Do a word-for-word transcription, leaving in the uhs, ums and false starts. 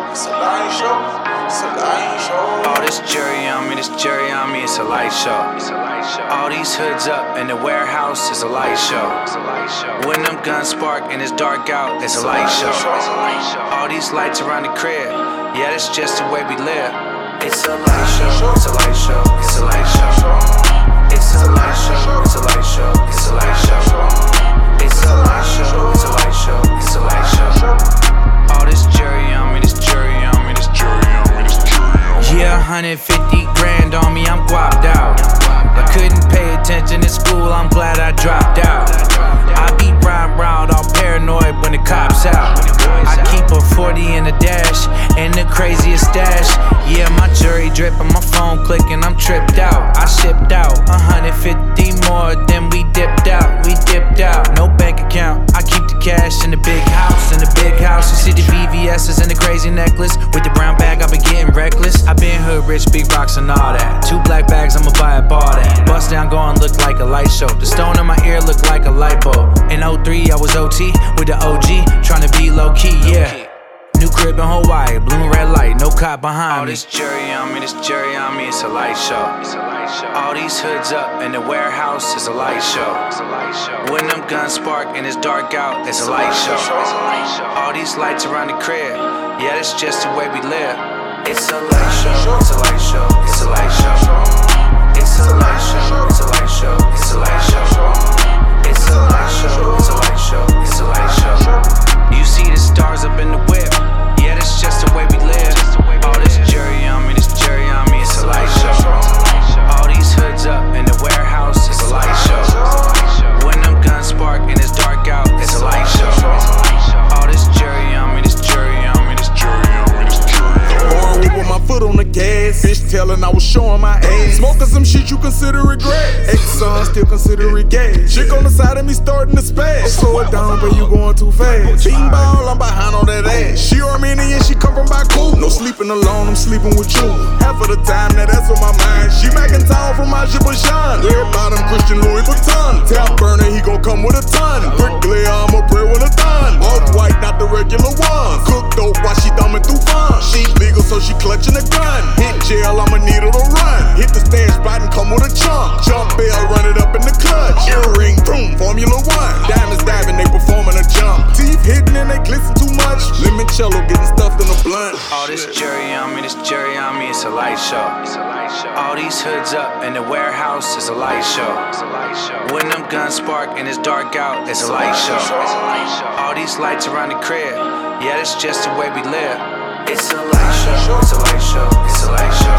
It's a light show. It's a light show. All this jury on me, this jury on me, it's a light show. It's a light show. All these hoods up in the warehouse, it's a light show. It's a light show. When them guns spark and it's dark out, it's a light show. It's a light show. All these lights around the crib, yeah, that's just the way we live. It's a light show. It's a light show. It's a light show. It's a light show. It's a light show. It's a light show. It's a light show. It's a light show. It's a light show. All this jury on me, this jury on me, this jury on me, this jury on me. Yeah, one hundred fifty grand on me, I'm guapped out. I couldn't pay attention in school, I'm glad I dropped out. I be riding round all paranoid when the cops out. I keep a forty in the dash and the craziest stash. Yeah, my jury dripping, my phone clicking, I'm tripped out. I shipped out one hundred fifty more than we dipped out. We dipped out, no bank account. I keep the cash in the big house, in the big house. You see the V V S's and the crazy necklace. With the brown bag, I've been getting reckless. I been hood rich, big rocks and all that. Two black bags, I'ma buy a bar that. Bust down, going look like a light show. The stone in my ear look like a light bulb. In oh three, I was O T with the O G, tryna be low key, yeah. New crib in Hawaii, blue and red light, no cop behind me. All this jury on me, this jury on me, it's a light show. It's a light show. All these hoods up in the warehouse, it's a light show. It's a light show. When them guns spark and it's dark out, it's a light show. It's a light show. All these lights around the crib, yeah, that's just the way we live. It's a light show. It's a light show. It's a light show. It's a light show. It's a light show. It's a light show. It's a light show. It's a light show. It's a light show. You see the stars up in the whip. Yeah, that's just the way we live. All this jury on me, this jury on me, it's a light show. All these hoods up in the warehouse, it's a light show. When them guns spark and it's dark out, it's a light show. All this jury on me, this jury on me, this jury on me, this jury on me. With my foot on the gas, bitch telling I was showing my ass. Smoking some shit you consider it grass. Ex-son still consider it gas. Chick on the side of me starting to spaz. Slow it down, but you going too fast. Bean ball, I'm behind on that ass. She Armenian, she come from Baku. No sleeping alone, I'm sleeping with you. Half of the time, now that's on my mind. She mackin' town from Azerbaijan. Red bottom Christian Louis Vuitton. Tap burner, he gon' come with a ton. Brick glare, I'ma pray with a ton. All white, not the regular ones. Cook dope while she thumbing through fun. She legal, so she clutching a gun. Hit jail, I'ma need her to run. Hit the stash spot and come with a chunk. Jump bell, run it up in the clutch. Earring, boom, Formula One. Diamonds diving, they performing a jump. Teeth hidden and they glisten too much. Limoncello getting stuffed in a blunt. All this jury on me, this jury on me, it's a light show. It's a light show. All these hoods up in the warehouse, it's a light show. It's a light show. When them guns spark and it's dark out, it's a light show. It's a light show. All these lights around the crib, yeah, that's just the way we live. It's a light show. It's a light show. It's a light show.